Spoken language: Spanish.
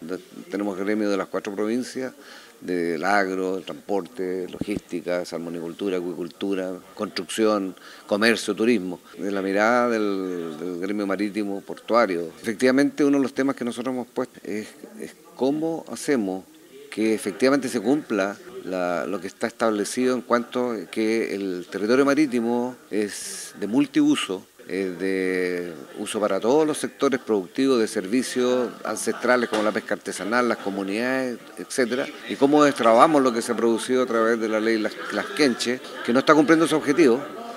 Tenemos gremio de las 4 provincias, del agro, el transporte, logística, salmonicultura, acuicultura, construcción, comercio, turismo. De la mirada del gremio marítimo portuario. Efectivamente, uno de los temas que nosotros hemos puesto es cómo hacemos que efectivamente se cumpla lo que está establecido en cuanto a que el territorio marítimo es de multiuso, de uso para todos los sectores productivos de servicios ancestrales como la pesca artesanal, las comunidades, etcétera, y cómo destrabamos lo que se ha producido a través de la ley Las Quenches, que no está cumpliendo su objetivo.